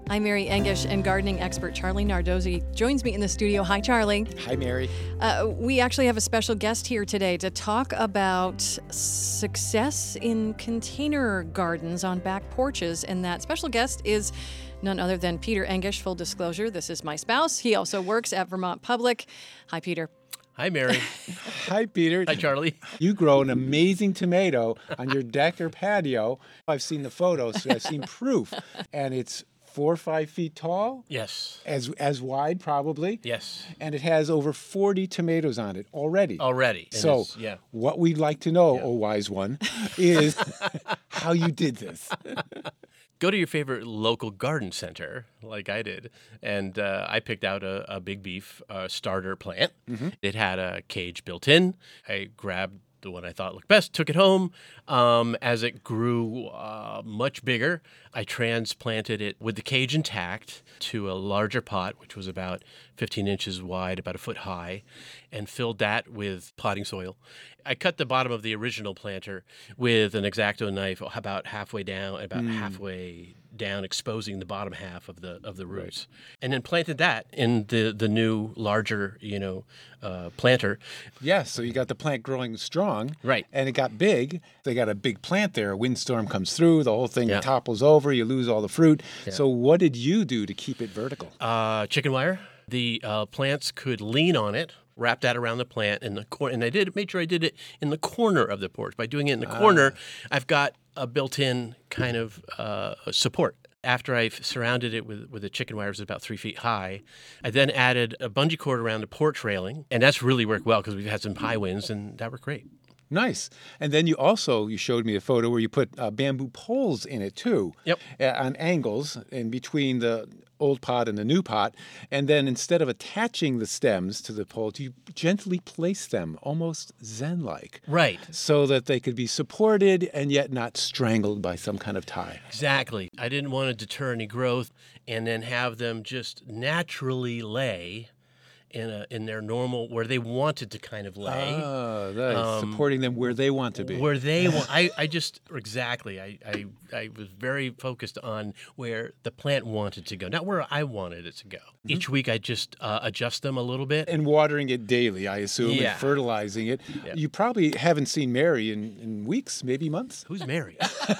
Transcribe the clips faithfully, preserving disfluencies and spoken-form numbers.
I'm Mary Engish, and gardening expert Charlie Nardozzi joins me in the studio. Hi, Charlie. Hi, Mary. Uh, we actually have a special guest here today to talk about success in container gardens on back porches, and that special guest is none other than Peter Engish. Full disclosure, this is my spouse. He also works at Vermont Public. Hi, Peter. Hi, Mary. Hi, Peter. Hi, Charlie. You grow an amazing tomato on your deck or patio. I've seen the photos, so I've seen proof. And it's four or five feet tall. Yes. As as wide, probably. Yes. And it has over forty tomatoes on it already. Already. And So it's- yeah. what we'd like to know, Yeah. oh wise one, is how you did this. Go to your favorite local garden center, like I did, and uh, I picked out a, a big beef uh, starter plant. Mm-hmm. It had a cage built in. I grabbed the one I thought looked best, took it home. Um, as it grew uh, much bigger, I transplanted it with the cage intact to a larger pot, which was about fifteen inches wide, about a foot high, and filled that with potting soil. I cut the bottom of the original planter with an X-Acto knife about halfway down, about Mm. halfway down, exposing the bottom half of the of the roots, and then planted that in the the new larger, you know, uh, planter. Yes, so you got the plant growing strong. Right. And it got big. They got a big plant there. A windstorm comes through. The whole thing Yeah. topples over. You lose all the fruit. Yeah. So what did you do to keep it vertical? Uh, chicken wire. The uh, plants could lean on it. Wrap that around the plant in the corner, and I did made sure I did it in the corner of the porch. By doing it in the corner, I've got a built-in kind of uh, support. After I've surrounded it with with the chicken wire, it was about three feet high. I then added a bungee cord around the porch railing, and that's really worked well because we've had some high winds, and that worked great. Nice. And then you also, you showed me a photo where you put uh, bamboo poles in it too. Yep. Uh, on angles in between the old pot and the new pot. And then instead of attaching the stems to the poles, you gently place them almost Zen-like. Right. So that they could be supported and yet not strangled by some kind of tie. Exactly. I didn't want to deter any growth and then have them just naturally lay in a in their normal where they wanted to kind of lay. Oh, nice. Um, Supporting them where they want to be. Where they want, I, I just exactly. I, I I was very focused on where the plant wanted to go, not where I wanted it to go. Mm-hmm. Each week, I just uh, adjust them a little bit. And watering it daily, I assume, Yeah. and fertilizing it. Yeah. You probably haven't seen Mary in, in weeks, maybe months. Who's Mary?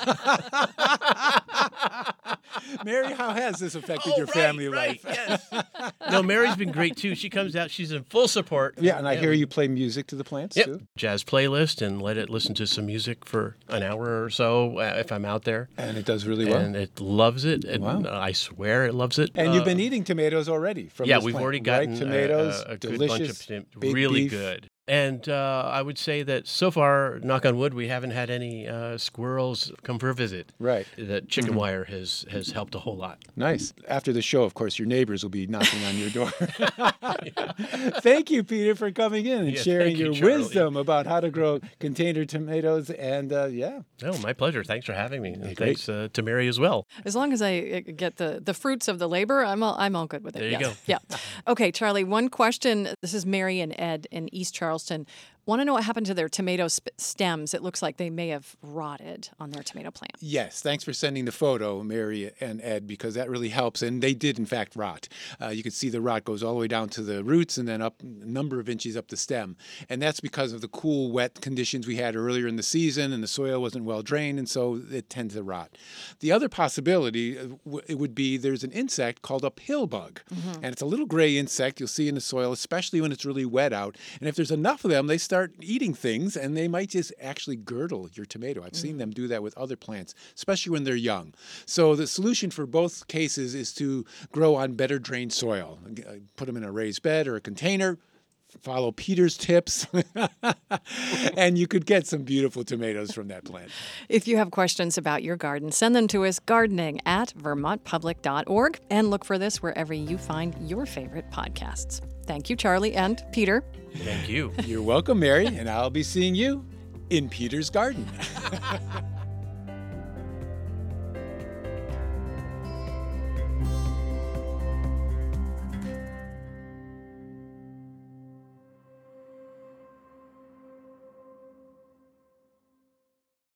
Mary, how has this affected Oh, your right, family right, life? Yes. No, Mary's been great too. She comes out. She's in full support. Yeah, and I hear you play music to the plants Yep. too. Jazz playlist and let it listen to some music for an hour or so uh, if I'm out there. And it does really well. And it loves it. And Wow. uh, I swear it loves it. And Uh, you've been eating tomatoes already from Yeah, this we've plant, already right? gotten tomatoes, a, a, a good delicious, bunch of tom- big really beef. good. And uh, I would say that so far, knock on wood, we haven't had any uh, squirrels come for a visit. Right. That chicken wire has has helped a whole lot. Nice. After the show, of course, your neighbors will be knocking on your door. Thank you, Peter, for coming in and Yeah, sharing thank you, your Charlie. wisdom about how to grow container tomatoes. And uh, yeah, No, my pleasure. Thanks for having me. And Great. thanks uh, to Mary as well. As long as I uh, get the, the fruits of the labor, I'm all, I'm all good with it. There you Yes. go. Yeah. Okay, Charlie, one question. This is Mary and Ed in East Charleston. Want to know what happened to their tomato sp- stems? It looks like they may have rotted on their tomato plant. yes. Thanks for sending the photo, Mary and Ed, because that really helps. And they did, in fact, rot. Uh, you can see the rot goes all the way down to the roots and then up a number of inches up the stem. And that's because of the cool, wet conditions we had earlier in the season, and the soil wasn't well drained, and so it tends to rot. The other possibility uh, w- it would be there's an insect called a pill bug. And it's a little gray insect you'll see in the soil, especially when it's really wet out. And if there's enough of them, they start eating things, and they might just actually girdle your tomato. I've seen them do that with other plants, especially when they're young. So the solution for both cases is to grow on better drained soil. Uh, Put them in a raised bed or a container. Follow Peter's tips, and you could get some beautiful tomatoes from that plant. If you have questions about your garden, send them to us gardening at vermont public dot org and look for this wherever you find your favorite podcasts. Thank you, Charlie and Peter. Thank you. You're welcome, Mary, and I'll be seeing you in Peter's garden.